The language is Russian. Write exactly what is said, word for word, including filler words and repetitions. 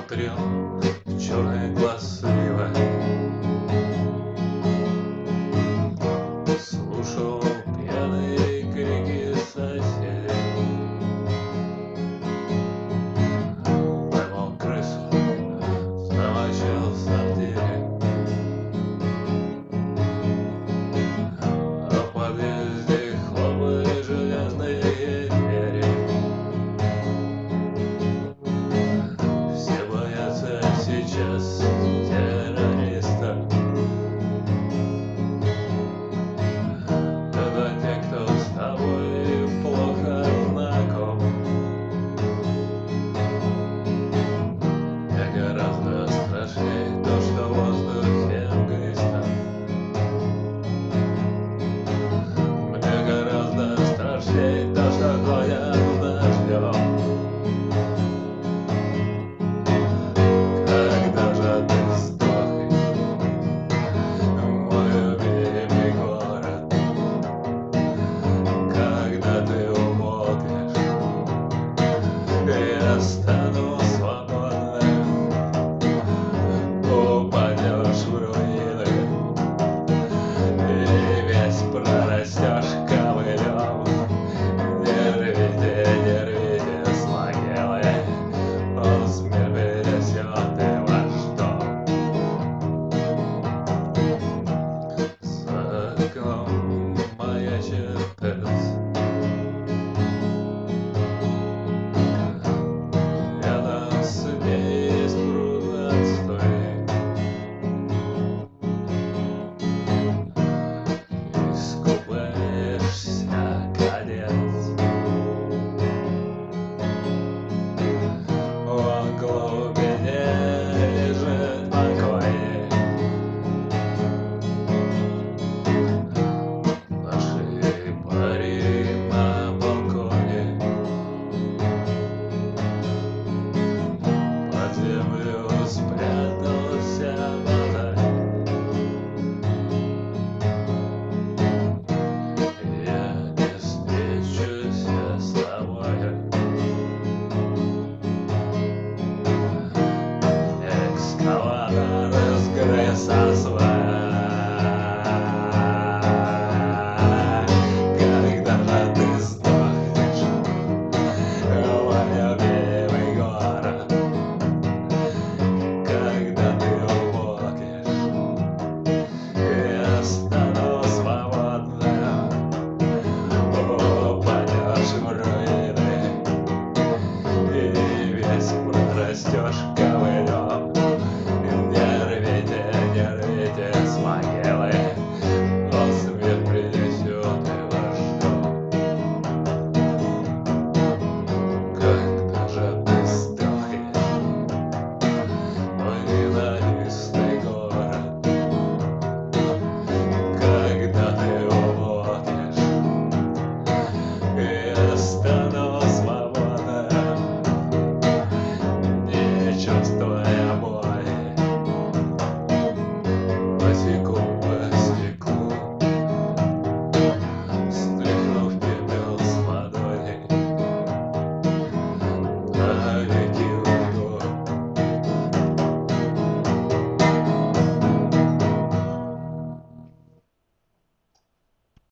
смотрел в черный глаз слива, слушал пьяные крики соседей, поймал крысу, замочил в сортире, а в подъезде хлопали железные двери. Все боятся сейчас террориста. Это те, кто с тобой плохо знаком. Мне гораздо страшнее то, что в воздухе мглисто. Мне гораздо страшнее то, что ходят с дождем. Когда же ты сдохнешь, мой любимый город? Когда ты умолкнешь, я стану свободным. Упадешь в руины и весь прорастешь ковылем. Не рвите, не рвите с могилы, пусть мир пересет и ваш дом. За окном маячит пес. Рядом с ней есть пруд отстой. Искупаешься, кадет. В глубине лежит покой. Наши пари на балконе под землю спрятался вода. Я не встречусь с тобой. Экскаватор сгрыз асфальт. Когда же ты сдохнешь, мой любимый город? Когда ты умолкнешь, я стану свободным. Упадешь в руины и весь прорастешь